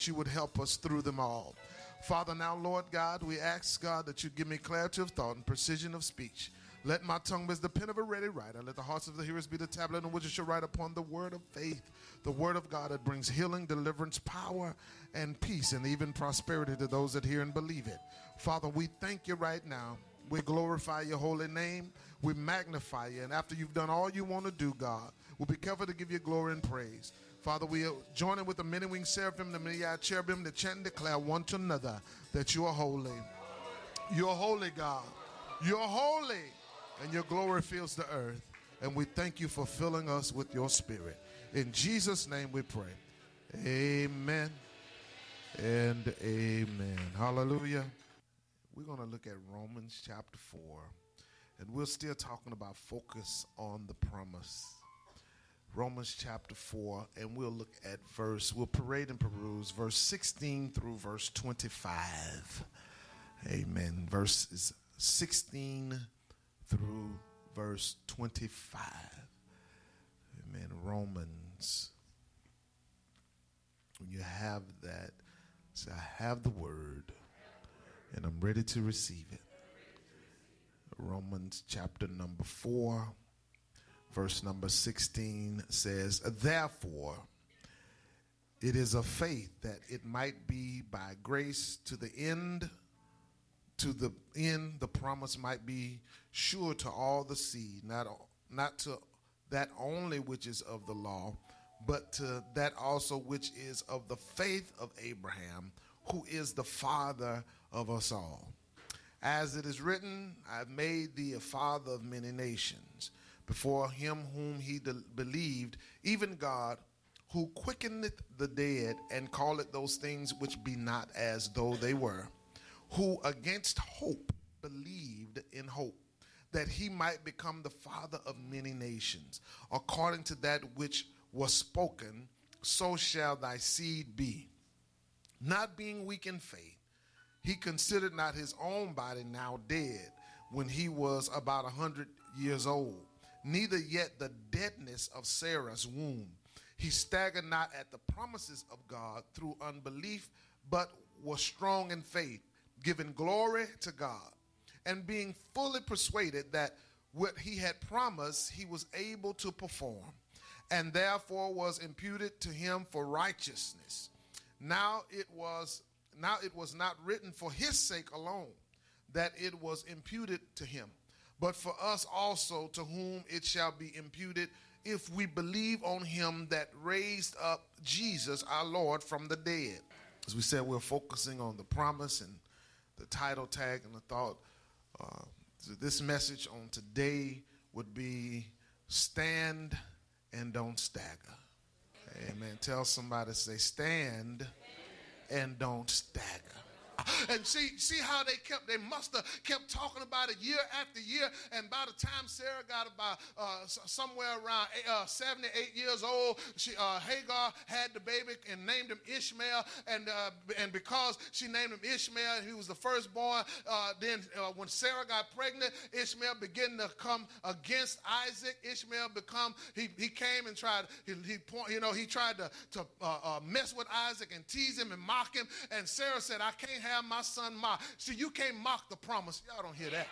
you would help us through them all. Father, now, Lord God, we ask, God, that you give me clarity of thought and precision of speech. Let my tongue be as the pen of a ready writer. Let the hearts of the hearers be the tablet on which you shall write upon the word of faith, the word of God that brings healing, deliverance, power, and peace, and even prosperity to those that hear and believe it. Father, we thank you right now. We glorify your holy name. We magnify you. And after you've done all you want to do, God, we'll be careful to give you glory and praise. Father, we are joining with the many winged seraphim, the many-eyed cherubim, to chant and declare one to another that you are holy. You're holy, God. You're holy, and your glory fills the earth. And we thank you for filling us with your spirit. In Jesus' name we pray. Amen and amen. Hallelujah. We're going to look at Romans chapter 4, and we're still talking about focus on the promise. Romans chapter 4, and we'll look at we'll parade and peruse verse 16 through verse 25. Amen. Verses 16 through verse 25. Amen. Romans. When you have that, say, I have the word, and I'm ready to receive it. Romans chapter number 4. Verse number 16 says, therefore, it is of faith that it might be by grace to the end the promise might be sure to all the seed, not to that only which is of the law, but to that also which is of the faith of Abraham, who is the father of us all. As it is written, I have made thee a father of many nations, before him whom he believed, even God, who quickeneth the dead, and calleth those things which be not as though they were, who against hope believed in hope, that he might become the father of many nations, according to that which was spoken, so shall thy seed be. Not being weak in faith, he considered not his own body now dead, when he was about 100 years old, neither yet the deadness of Sarah's womb. He staggered not at the promises of God through unbelief, but was strong in faith, giving glory to God, and being fully persuaded that what he had promised he was able to perform, and therefore was imputed to him for righteousness. Now it was not written for his sake alone that it was imputed to him, but for us also, to whom it shall be imputed if we believe on him that raised up Jesus our Lord from the dead. As we said, we're focusing on the promise, and the title tag and the thought this message on today would be stand and don't stagger. Amen. Tell somebody, say, stand and don't stagger. And see how they must have kept talking about it year after year. And by the time Sarah got about somewhere around 78 years old, Hagar had the baby and named him Ishmael. And because she named him Ishmael, he was the firstborn. Then when Sarah got pregnant, Ishmael began to come against Isaac. Ishmael he came and tried. He tried to mess with Isaac and tease him and mock him. And Sarah said, I can't have my son mocked. See, you can't mock the promise. Y'all don't hear that.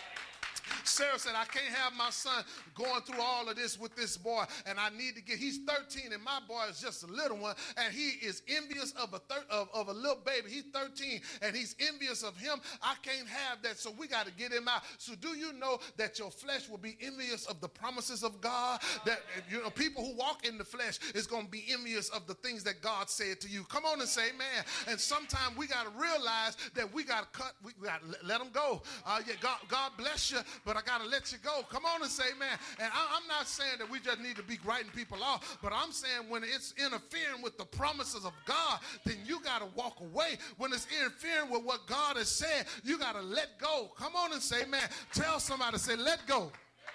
Sarah said, I can't have my son going through all of this with this boy, and I need to he's 13, and my boy is just a little one, and he is envious of a little baby. He's 13, and he's envious of him. I can't have that, so we got to get him out. So do you know that your flesh will be envious of the promises of God? That, people who walk in the flesh is going to be envious of the things that God said to you. Come on and say amen. And sometimes we got to realize that we got to we got to let them go. God bless you, but I got to let you go. Come on and say amen. And I'm not saying that we just need to be writing people off, but I'm saying when it's interfering with the promises of God, then you got to walk away. When it's interfering with what God has said, you got to let go. Come on and say amen. Tell somebody, say, let go.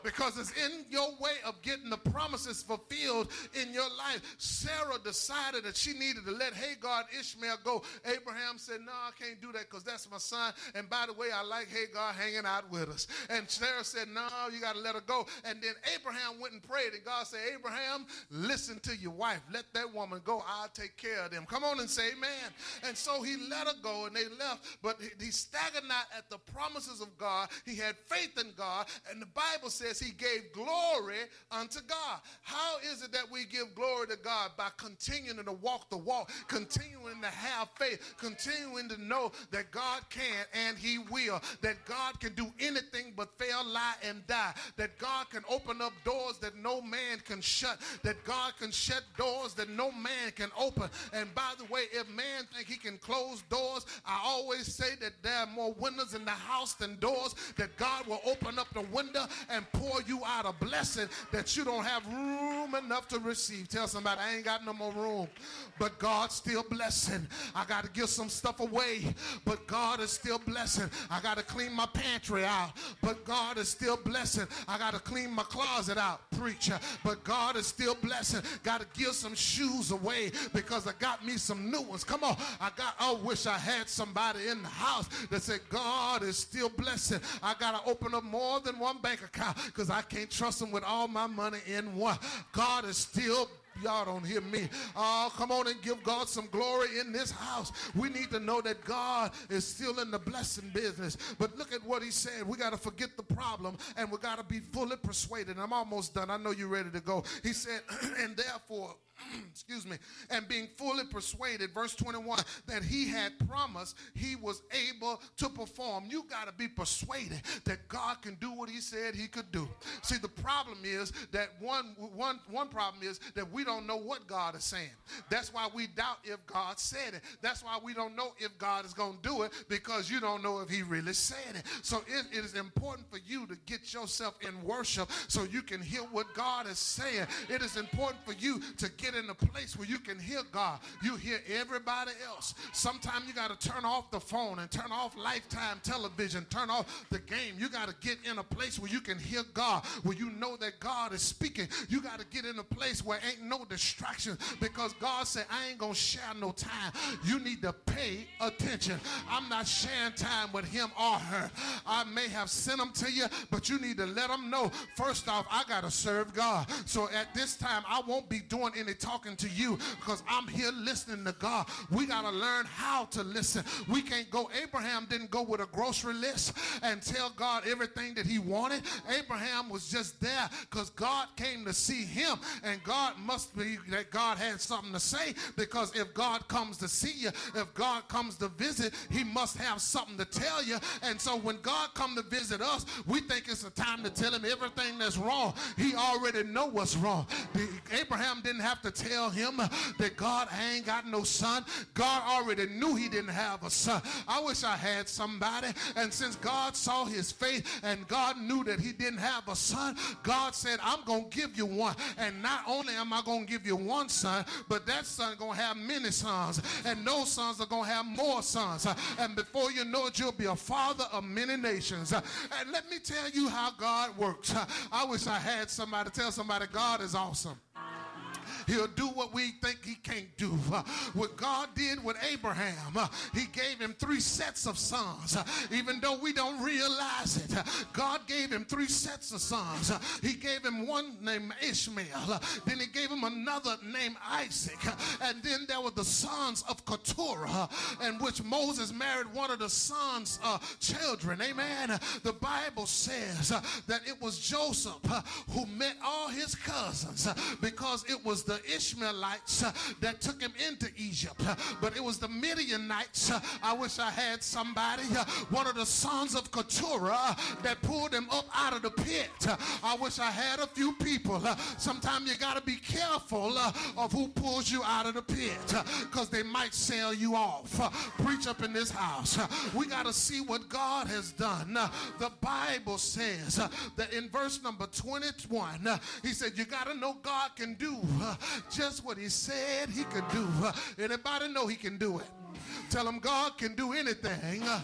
because it's in your way of getting the promises fulfilled in your life. Sarah decided that she needed to let Hagar and Ishmael go. Abraham said, no, I can't do that because that's my son. And by the way, I like Hagar hanging out with us. And Sarah said, no, you got to let her go. And then Abraham went and prayed, and God said, Abraham, listen to your wife. Let that woman go. I'll take care of them. Come on and say amen. And so he let her go, and they left. But he staggered not at the promises of God. He had faith in God, and the Bible says he gave glory unto God. How is it that we give glory to God? By continuing to walk the walk, continuing to have faith, continuing to know that God can and he will, that God can do anything but fail, lie, and die, that God can open up doors that no man can shut, that God can shut doors that no man can open. And by the way, if man think he can close doors, I always say that there are more windows in the house than doors, that God will open up the window and pour you out a blessing that you don't have room enough to receive. Tell somebody, I ain't got no more room, but God's still blessing. I got to give some stuff away, but God is still blessing. I got to clean my pantry out, but God is still blessing. I got to clean my closet out, preacher, but God is still blessing. Got to give some shoes away because I got me some new ones. Come on, I wish I had somebody in the house that said God is still blessing. I got to open up more than one bank account because I can't trust him with all my money in one. God is still, y'all don't hear me. Oh, come on and give God some glory in this house. We need to know that God is still in the blessing business. But look at what he said. We got to forget the problem and we got to be fully persuaded. I'm almost done. I know you're ready to go. He said, and therefore, excuse me, and being fully persuaded, verse 21, that he had promised, he was able to perform. You got to be persuaded that God can do what he said he could do. See, the problem is that one problem is that we don't know what God is saying. That's why we doubt if God said it. That's why we don't know if God is going to do it, because you don't know if he really said it. So it is important for you to get yourself in worship so you can hear what God is saying. It is important for you to get in a place where you can hear God. You hear everybody else. Sometimes you got to turn off the phone and turn off Lifetime television, turn off the game. You got to get in a place where you can hear God, where you know that God is speaking. You got to get in a place where ain't no distractions, because God said, I ain't gonna share no time. You need to pay attention. I'm not sharing time with him or her. I may have sent them to you, but you need to let them know, first off, I gotta serve God. So at this time, I won't be doing any talking to you because I'm here listening to God. We gotta learn how to listen. We can't go. Abraham didn't go with a grocery list and tell God everything that he wanted. Abraham was just there because God came to see him, and God must be that God had something to say, because if God comes to see you, if God comes to visit, he must have something to tell you. And so when God come to visit us, we think it's a time to tell him everything that's wrong. He already know what's wrong. Abraham didn't have to tell him that God, I ain't got no son. God already knew he didn't have a son. I wish I had somebody. And since God saw his faith and God knew that he didn't have a son, God said, I'm going to give you one. And not only am I going to give you one son, but that son going to have many sons. And those sons are going to have more sons. And before you know it, you'll be a father of many nations. And let me tell you how God works. I wish I had somebody tell somebody God is awesome. He'll do what we think he can't do. What God did with Abraham, he gave him 3 sets of sons. Even though we don't realize it, God gave him 3 sets of sons. He gave him one named Ishmael. Then he gave him another named Isaac. And then there were the sons of Keturah, in which Moses married one of the sons' children. Amen. The Bible says that it was Joseph who met all his cousins, because it was the Ishmaelites that took him into Egypt. But it was the Midianites, I wish I had somebody, one of the sons of Keturah, that pulled him up out of the pit. I wish I had a few people. Sometimes you got to be careful of who pulls you out of the pit, because they might sell you off. Preach up in this house. We got to see what God has done. The Bible says that in verse number 21, he said, you got to know God can do just what he said he could do. Anybody know he can do it? Tell him God can do anything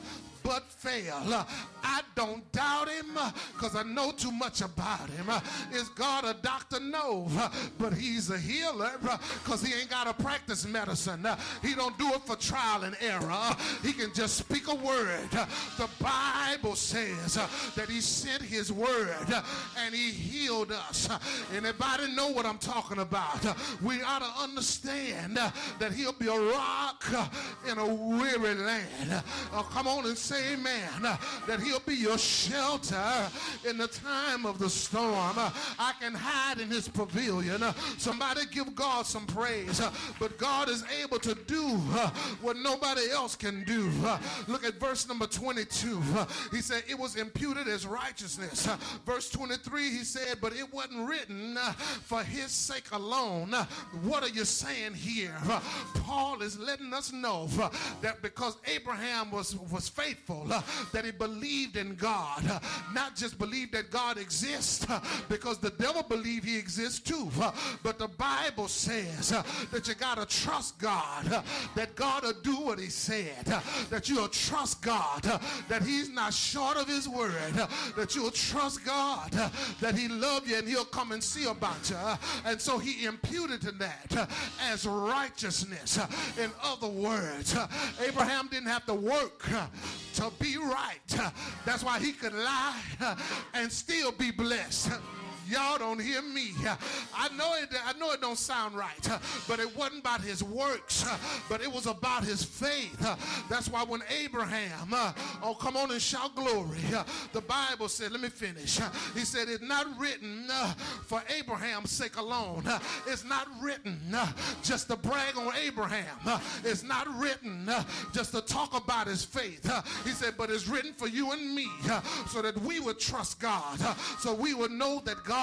but fail. I don't doubt him because I know too much about him. Is God a doctor? No, but he's a healer because he ain't got to practice medicine. He don't do it for trial and error. He can just speak a word. The Bible says that he sent his word and he healed us. Anybody know what I'm talking about? We ought to understand that he'll be a rock in a weary land. Come on and say amen. That he'll be your shelter in the time of the storm. I can hide in his pavilion. Somebody give God some praise. But God is able to do what nobody else can do. Look at verse number 22. He said it was imputed as righteousness. Verse 23, he said, but it wasn't written for his sake alone. What are you saying here? Paul is letting us know that because Abraham was faithful, that he believed in God. Not just believed that God exists, because the devil believed he exists too. But the Bible says that you got to trust God, that God will do what he said, that you'll trust God, that he's not short of his word, that you'll trust God, that he loves you and he'll come and see about you. And so he imputed to that as righteousness. In other words, Abraham didn't have to work to be right. That's why he could lie and still be blessed. Y'all don't hear me. I know it don't sound right, but it wasn't about his works, but it was about his faith. That's why when Abraham, oh, come on and shout glory. The Bible said, let me finish. He said, it's not written for Abraham's sake alone. It's not written just to brag on Abraham. It's not written just to talk about his faith. He said, but it's written for you and me so that we would trust God, so we would know that God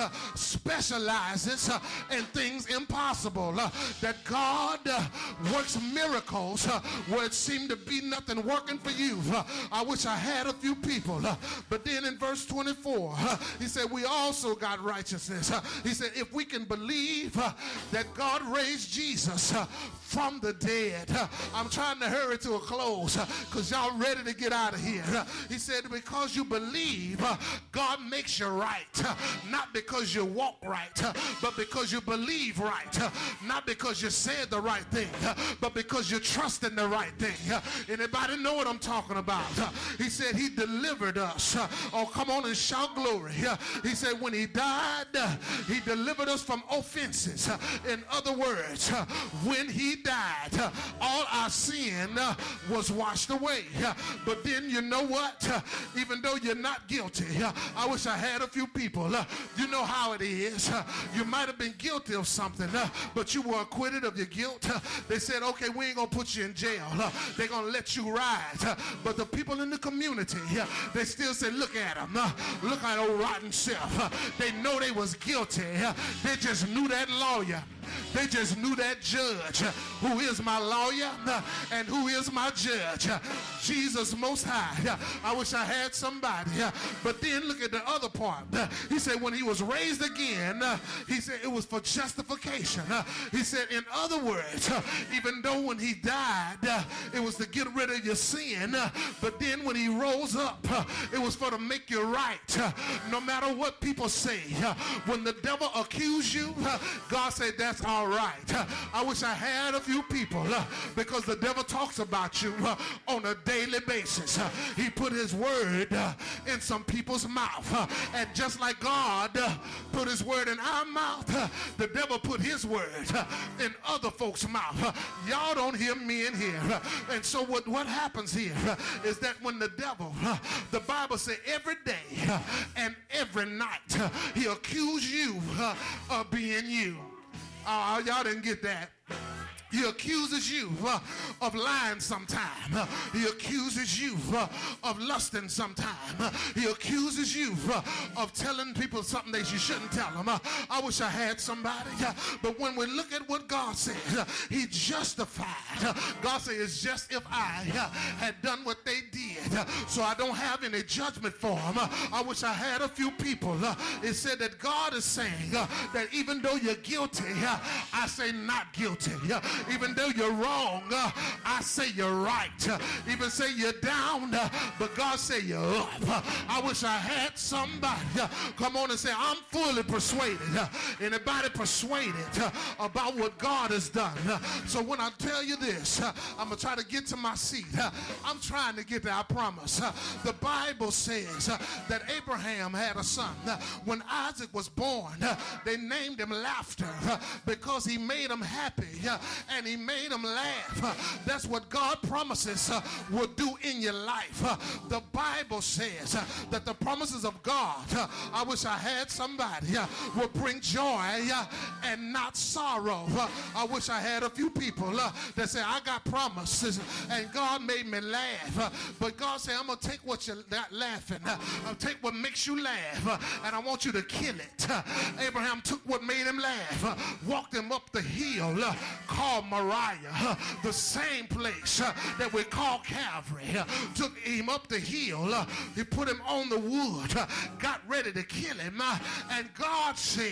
specializes in things impossible, that God works miracles where it seemed to be nothing working for you. I wish I had a few people. But then in verse 24, he said, we also got righteousness. He said, if we can believe that God raised Jesus from the dead. I'm trying to hurry to a close because y'all ready to get out of here. He said, because you believe, God makes you right. Not because you walk right, but because you believe right. Not because you said the right thing, but because you trust in the right thing. Anybody know what I'm talking about? He said he delivered us. Oh, come on and shout glory. He said when he died, he delivered us from offenses. In other words, when he died, all our sin was washed away. But then you know what? Even though you're not guilty, I wish I had a few people. You know how it is. You might have been guilty of something, but you were acquitted of your guilt. They said, okay, we ain't gonna put you in jail. They're gonna let you ride. But the people in the community, they still say, look at him. Look at old rotten self. They know they was guilty. They just knew that lawyer. They just knew that judge, who is my lawyer and who is my judge, Jesus Most High. I wish I had somebody. But then look at the other part. He said when he was raised again, he said it was for justification. He said, in other words, even though when he died, it was to get rid of your sin, but then when he rose up, it was for to make you right. No matter what people say, when the devil accused you, God said, that's all right. I wish I had a few people, because the devil talks about you on a daily basis. He put his word in some people's mouth, and just like God put his word in our mouth, the devil put his word in other folks' mouth. Y'all don't hear me in here. And so what happens here is that when the devil, the Bible says every day and every night, he accused you of being you. Oh, y'all didn't get that. He accuses you of lying sometime. He accuses you of lusting sometime. He accuses you of telling people something that you shouldn't tell them. I wish I had somebody. But when we look at what God said, he justified. God said it's just if I had done what they did, so I don't have any judgment for them. I wish I had a few people. It said that God is saying that even though you're guilty, I say not guilty. Even though you're wrong, I say you're right. Even say you're down, but God say you're up. I wish I had somebody come on and say, I'm fully persuaded. Anybody persuaded about what God has done? So when I tell you this, I'm going to try to get to my seat. I'm trying to get there, I promise. The Bible says that Abraham had a son. When Isaac was born, they named him Laughter because he made him happy and he made him laugh. That's what God promises will do in your life. The Bible says that the promises of God, I wish I had somebody, will bring joy and not sorrow. I wish I had a few people that say, I got promises and God made me laugh. But God said, I'm going to take what you're not laughing. I'll take what makes you laugh and I want you to kill it. Abraham took what made him laugh, walked him up the hill called Moriah, the same place that we call Calvary. Took him up the hill, he put him on the wood, got ready to kill him, and God said,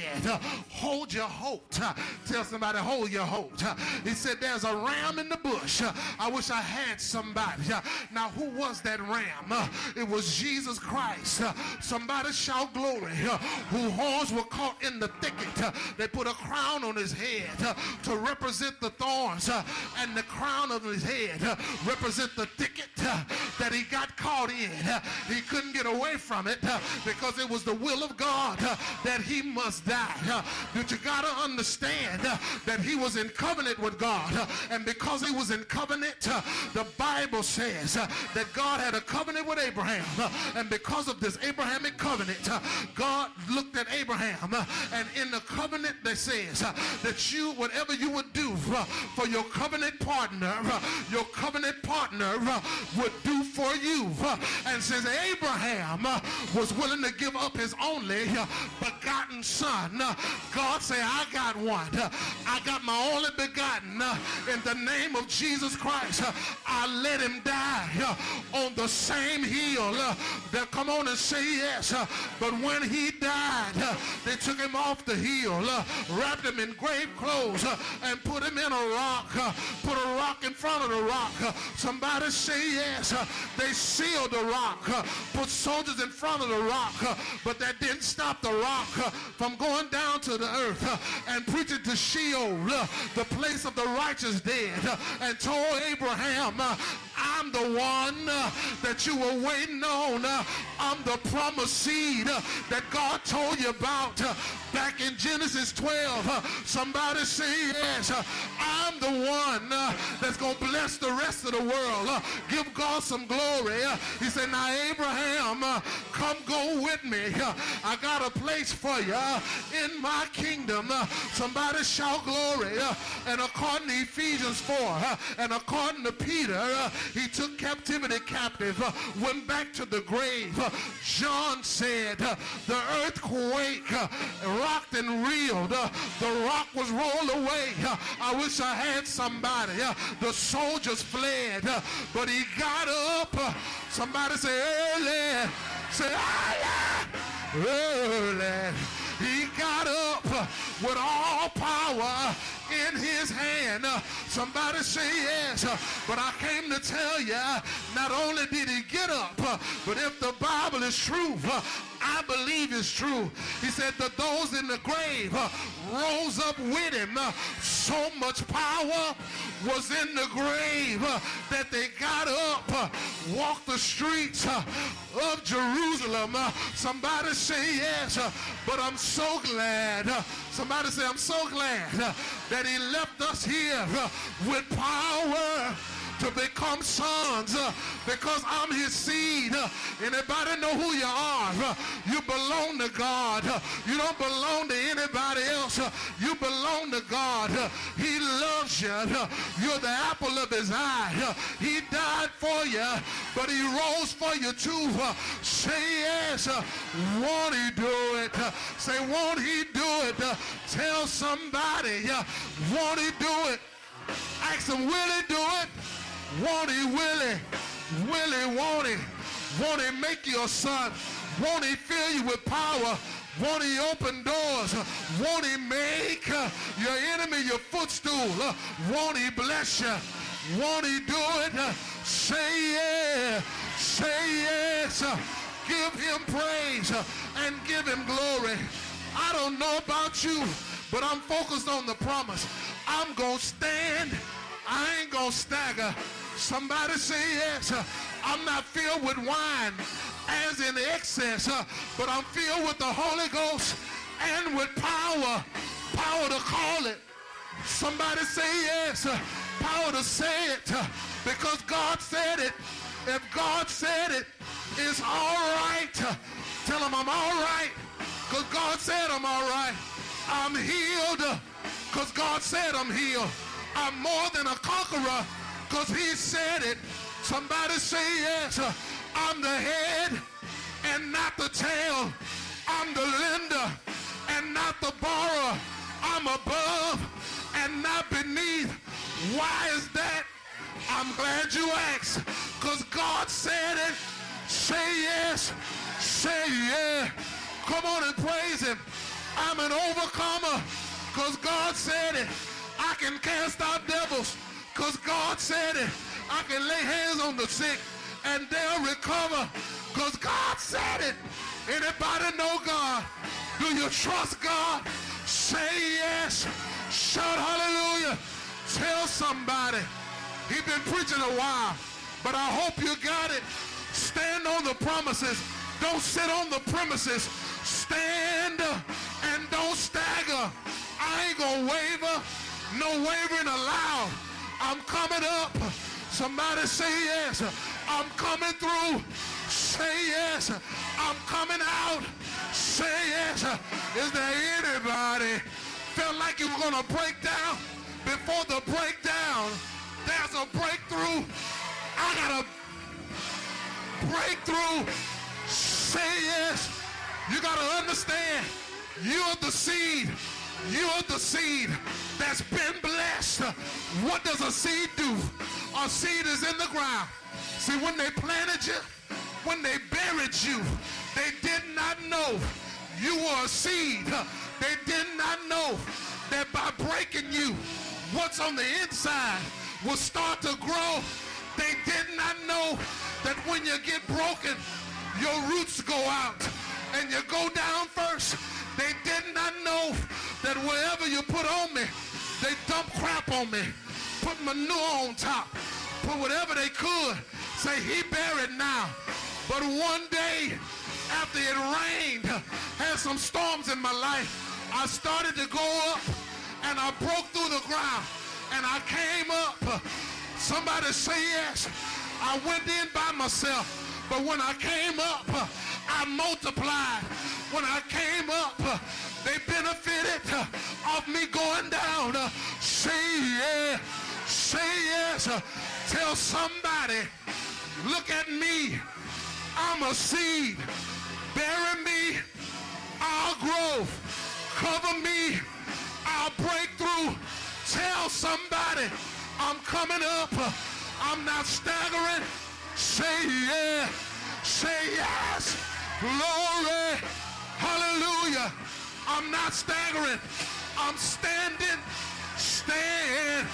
hold your hope. Tell somebody, hold your hope. He said, there's a ram in the bush. I wish I had somebody. Now, who was that ram? It was Jesus Christ. Somebody shout glory. Whose horns were caught in the thicket. They put a crown on his head to represent the thorns, and the crown of his head represent the thicket that he got caught in. He couldn't get away from it because it was the will of God that he must die. But you got to understand that he was in covenant with God, and because he was in covenant, the Bible says that God had a covenant with Abraham, and because of this Abrahamic covenant, God looked at Abraham, and in the covenant that says that you, whatever you would do for your covenant partner would do for you. And since Abraham was willing to give up his only begotten son, God said, I got one. I got my only begotten. In the name of Jesus Christ, I let him die on the same hill. They'll come on and say yes. But when he died, they took him off the hill, wrapped him in grave clothes, and put him in a rock. Put a rock in front of the rock. Somebody say yes. They sealed the rock, put soldiers in front of the rock, but that didn't stop the rock from going down to the earth and preaching to Sheol, the place of the righteous dead, and told Abraham, I'm the one that you were waiting on. I'm the promised seed that God told you about back in Genesis 12. Somebody say yes. I'm the one that's going to bless the rest of the world. Give God some glory. He said, now Abraham, come go with me. I got a place for you in my kingdom. Somebody shout glory. And according to Ephesians 4, and according to Peter, he took captivity captive, went back to the grave. John said, the earthquake rocked and reeled. The rock was rolled away. I wish I had somebody. The soldiers fled, but he got up. Somebody say early. Say early. Early. He got up with all power in his hand. Somebody say yes. But I came to tell you, not only did he get up, but if the Bible is true, I believe it's true. He said that those in the grave rose up with him. So much power was in the grave that they got up, walked the streets of Jerusalem. Somebody say yes. But I'm so glad. Somebody say, I'm so glad that he left us here with power to become sons, because I'm his seed. Anybody know who you are? You belong to God. You don't belong to anybody else. You belong to God. He loves you. You're the apple of his eye. He died for you, but he rose for you too. Say yes. Won't he do it? Say, won't he do it? Tell somebody, won't he do it? Ask him, will he do it? Won't he, will he? Will he, won't he? Won't he make you a son? Won't he fill you with power? Won't he open doors? Won't he make your enemy your footstool? Won't he bless you? Won't he do it? Say yeah. Say yes. Give him praise and give him glory. I don't know about you, but I'm focused on the promise. I'm going to stand. I ain't going to stagger. Somebody say yes. I'm not filled with wine as in excess, but I'm filled with the Holy Ghost and with power. Power to call it. Somebody say yes. Power to say it because God said it. If God said it, it's all right. Tell him I'm all right because God said I'm all right. I'm healed because God said I'm healed. I'm more than a conqueror because he said it. Somebody say yes. I'm the head and not the tail. I'm the lender and not the borrower. I'm above and not beneath. Why is that? I'm glad you asked because God said it. Say yes. Say yeah. Come on and praise him. I'm an overcomer because God said it. I can cast out devils because God said it. I can lay hands on the sick and they'll recover because God said it. Anybody know God? Do you trust God? Say yes. Shout hallelujah. Tell somebody. He's been preaching a while, but I hope you got it. Stand on the promises. Don't sit on the premises. Stand and don't stagger. I ain't gonna waver. No wavering allowed. I'm coming up. Somebody say yes. I'm coming through. Say yes. I'm coming out. Say yes. Is there anybody felt like you were gonna break down? Before the breakdown, there's a breakthrough. I got a breakthrough. Say yes. You got to understand, you're the seed. You're the seed that's been blessed. What does a seed do? A seed is in the ground. See, when they planted you, when they buried you, they did not know you were a seed. They did not know that by breaking you, what's on the inside will start to grow. They did not know that when you get broken, your roots go out and you go down first. They did not know that wherever you put on me, they dump crap on me, put manure on top, put whatever they could, say he buried now. But one day, after it rained, had some storms in my life, I started to go up and I broke through the ground and I came up. Somebody say yes. I went in by myself, but when I came up, I multiplied. When I came up, they benefited off me going down. Say yeah. Say yes. Tell somebody, look at me. I'm a seed. Bury me, I'll grow. Cover me, I'll break through. Tell somebody, I'm coming up. I'm not staggering. Say yeah. Say yes. Glory. Hallelujah. I'm not staggering. I'm standing. Stand.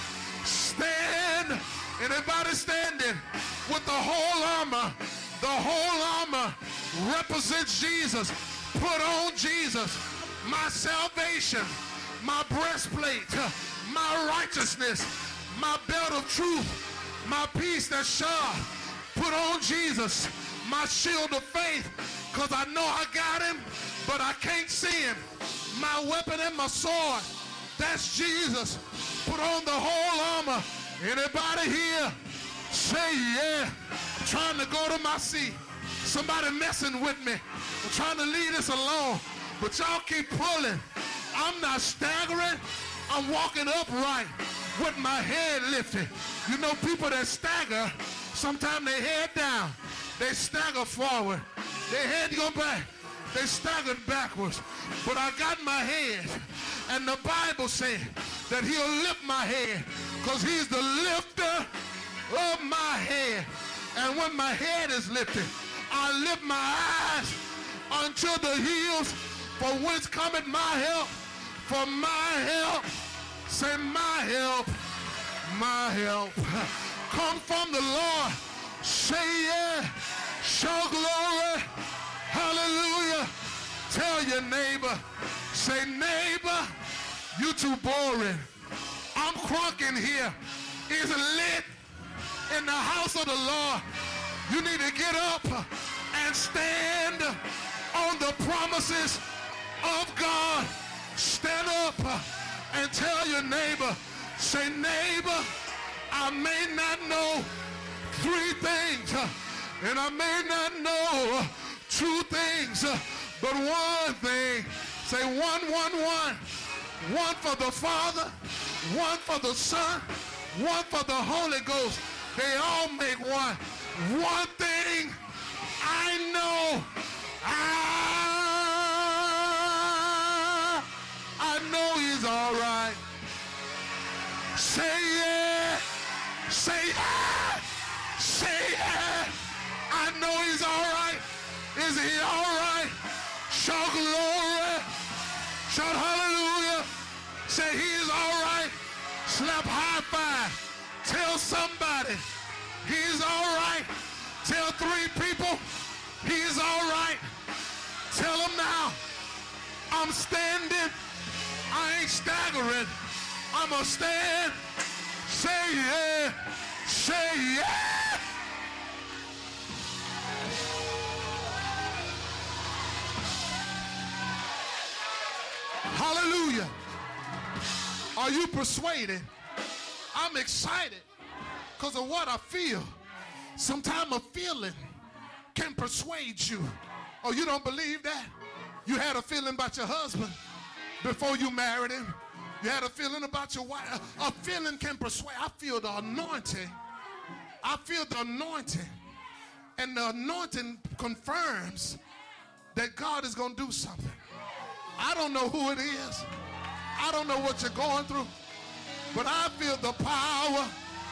Stand. Anybody standing with the whole armor? The whole armor represents Jesus. Put on Jesus. My salvation, my breastplate, my righteousness, my belt of truth, my peace that's sure. Put on Jesus. My shield of faith, because I know I got him, but I can't see him. My weapon and my sword, that's Jesus. Put on the whole armor. Anybody here? Say yeah. I'm trying to go to my seat. Somebody messing with me. I'm trying to leave this alone, but y'all keep pulling. I'm not staggering. I'm walking upright with my head lifted. You know, people that stagger, sometimes they head down. They stagger forward. Their head go back. They staggered backwards. But I got my head. And the Bible said that he'll lift my head because he's the lifter of my head. And when my head is lifted, I lift my eyes unto the hills For whence cometh my help? For my help, say my help come from the Lord. Say yeah, show glory, hallelujah. Tell your neighbor, say neighbor, you too boring. I'm crunk in here. It's lit in the house of the Lord. You need to get up and stand on the promises of God. Stand up and tell your neighbor, say neighbor, I may not know 3 things and I may not know 2 things, but one thing, say one for the Father, one for the Son, one for the Holy Ghost. They all make one. One thing I know, I know he's all right. Say yeah, say yeah, say yeah. I know he's all right. Is he all right? Shout glory, shout hallelujah. Say he's all right. Slap high five. Tell somebody he's all right. Tell 3 people he's all right. Tell them now, I'm standing. I ain't staggering. I'm a stand. Say yeah. Say yeah. Hallelujah. Are you persuaded? I'm excited because of what I feel. Sometimes a feeling can persuade you. Oh, you don't believe that? You had a feeling about your husband before you married him. You had a feeling about your wife. A feeling can persuade. I feel the anointing. I feel the anointing. And the anointing confirms that God is going to do something. I don't know who it is. I don't know what you're going through. But I feel the power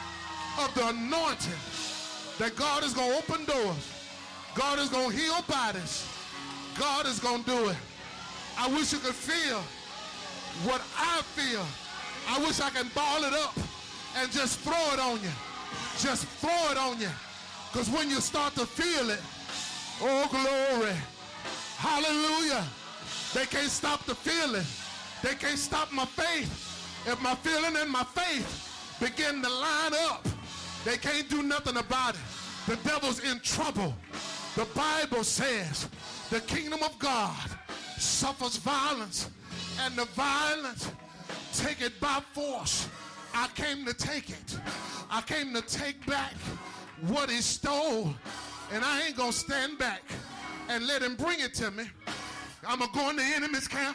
of the anointing that God is going to open doors. God is going to heal bodies. God is going to do it. I wish you could feel what I feel. I wish I can ball it up and just throw it on you. Just throw it on you. Because when you start to feel it, oh glory, hallelujah, they can't stop the feeling. They can't stop my faith. If my feeling and my faith begin to line up, they can't do nothing about it. The devil's in trouble. The Bible says the kingdom of God suffers violence, and the violence take it by force. I came to take it. I came to take back what he stole, and I ain't gonna stand back and let him bring it to me. I'm gonna go in the enemy's camp.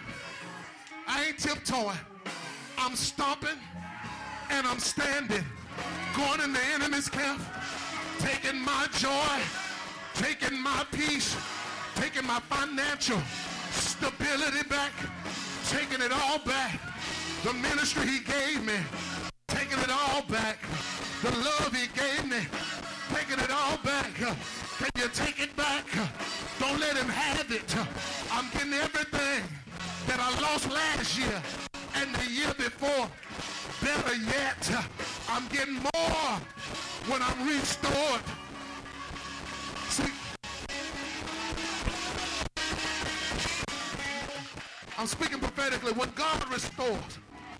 I ain't tiptoeing. I'm stomping and I'm standing. Going in the enemy's camp, taking my joy, taking my peace, taking my financial stability back, taking it all back. The ministry he gave me, taking it all back. The love he gave me, taking it all back. Can you take it back? Don't let him have it. I'm getting everything that I lost last year and the year before. Better yet, I'm getting more when I'm restored. See, I'm speaking prophetically. When God restores,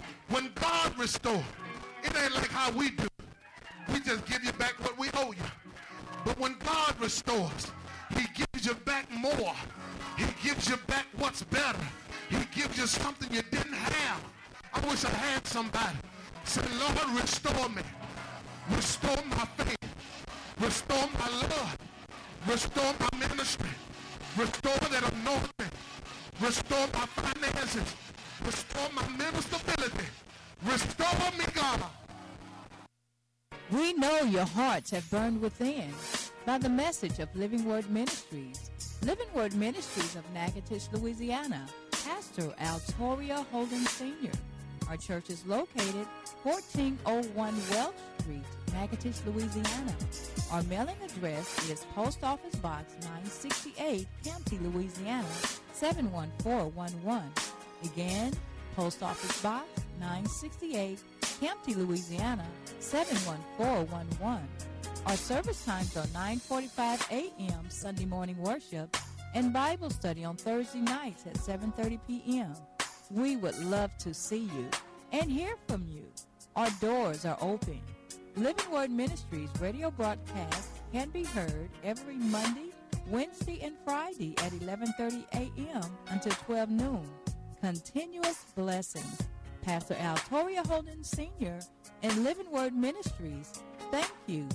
it ain't like how we do. We just give you back what we owe you. But when God restores, he gives you back more. He gives you back what's better. He gives you something you didn't have. I wish I had somebody say, Lord, restore me. Restore my faith. Restore my love. Restore my ministry. Restore that anointing. Restore my finances. Restore my mental stability. Restore me, God. We know your hearts have burned within by the message of Living Word Ministries. Living Word Ministries of Natchitoches, Louisiana. Pastor Altoria Holden Sr. Our church is located 1401 Welch Street, Natchitoches, Louisiana. Our mailing address is Post Office Box 968, Campty, Louisiana, 71411. Again, Post Office Box 968, Campty, Louisiana, 71411. Our service times are 9:45 a.m. Sunday morning worship and Bible study on Thursday nights at 7:30 p.m. We would love to see you and hear from you. Our doors are open. Living Word Ministries radio broadcast can be heard every Monday, Wednesday, and Friday at 11:30 a.m. until 12 noon. Continuous blessings. Pastor Al Toria Holden Sr. and Living Word Ministries, thank you